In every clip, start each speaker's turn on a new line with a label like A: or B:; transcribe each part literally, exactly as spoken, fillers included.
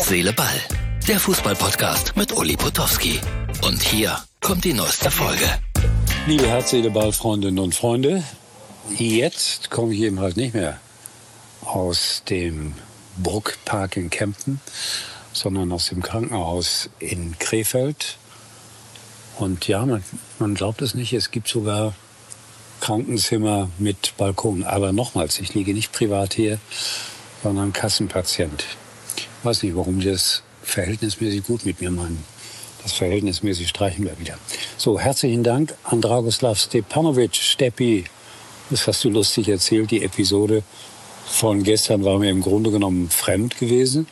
A: Herz, Seele, Ball. Der Fußball-Podcast mit Uli Potowski. Und hier kommt die neueste Folge.
B: Liebe Herz, Seele, Ball, Freundinnen und Freunde, jetzt komme ich eben halt nicht mehr aus dem Bruckpark in Kempten, sondern aus dem Krankenhaus in Krefeld. Und ja, man, man glaubt es nicht, es gibt sogar Krankenzimmer mit Balkon. Aber nochmals, ich liege nicht privat hier, sondern Kassenpatient. Ich weiß nicht, warum die das verhältnismäßig gut mit mir meinen. Das verhältnismäßig streichen wir wieder. So, herzlichen Dank an Dragoslav Stepanovic. Steppi, das hast du lustig erzählt. Die Episode von gestern war mir im Grunde genommen fremd gewesen.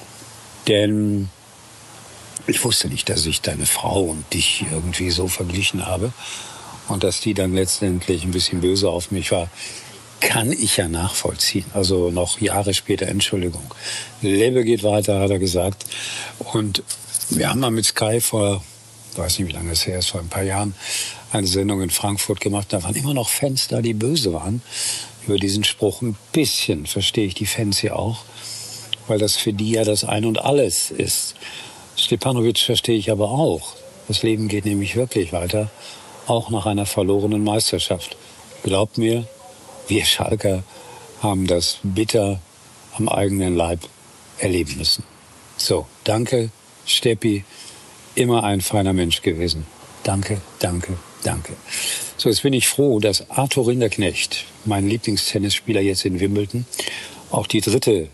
B: Denn ich wusste nicht, dass ich deine Frau und dich irgendwie so verglichen habe. Und dass die dann letztendlich ein bisschen böse auf mich war, kann ich ja nachvollziehen. Also noch Jahre später, Entschuldigung. Lebe geht weiter, hat er gesagt. Und wir haben mal mit Sky vor, ich weiß nicht, wie lange es her ist, vor ein paar Jahren, eine Sendung in Frankfurt gemacht. Da waren immer noch Fans da, die böse waren über diesen Spruch. Ein bisschen verstehe ich die Fans hier auch, weil das für die ja das Ein und Alles ist. Stepanovic verstehe ich aber auch. Das Leben geht nämlich wirklich weiter, auch nach einer verlorenen Meisterschaft. Glaubt mir, wir Schalker haben das bitter am eigenen Leib erleben müssen. So, danke, Steppi, immer ein feiner Mensch gewesen. Danke, danke, danke. So, jetzt bin ich froh, dass Arthur Rinderknecht, mein Lieblingstennisspieler jetzt in Wimbledon, auch die dritte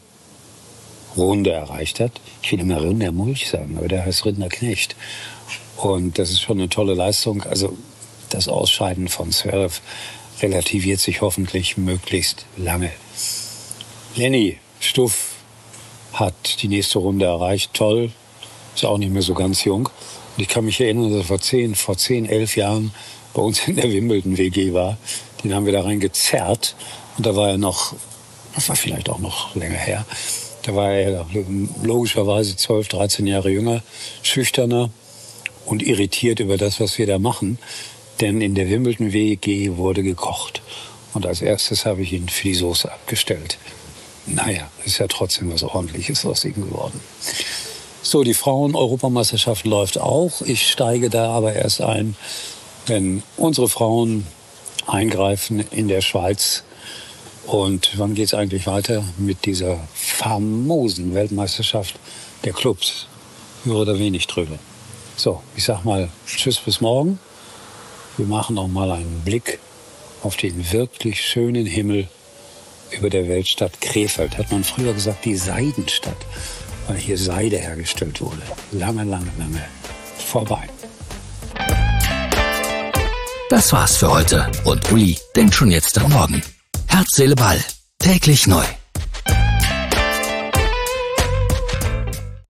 B: Runde erreicht hat. Ich will immer Rindermulch sagen, aber der heißt Rinderknecht. Und das ist schon eine tolle Leistung. Also das Ausscheiden von Zverev relativiert sich hoffentlich möglichst lange. Lenny Stuff hat die nächste Runde erreicht. Toll. Ist auch nicht mehr so ganz jung. Und ich kann mich erinnern, dass er vor zehn, vor zehn, elf Jahren bei uns in der Wimbledon-W G war. Den haben wir da rein gezerrt. Und da war er noch, das war vielleicht auch noch länger her, da war er logischerweise zwölf, dreizehn Jahre jünger, schüchterner und irritiert über das, was wir da machen. Denn in der Wimbledon-W G wurde gekocht. Und als erstes habe ich ihn für die Soße abgestellt. Naja, ist ja trotzdem was Ordentliches aus ihm geworden. So, die Frauen-Europameisterschaft läuft auch. Ich steige da aber erst ein, wenn unsere Frauen eingreifen in der Schweiz. Und wann geht es eigentlich weiter mit dieser famosen Weltmeisterschaft der Clubs? Höre oder wenig drüber. So, ich sag mal tschüss bis morgen. Wir machen noch mal einen Blick auf den wirklich schönen Himmel über der Weltstadt Krefeld. Hat man früher gesagt, die Seidenstadt, weil hier Seide hergestellt wurde. Lange, lange, lange vorbei.
A: Das war's für heute. Und Uli denkt schon jetzt am Morgen. Herz, Seele, Ball. Täglich neu.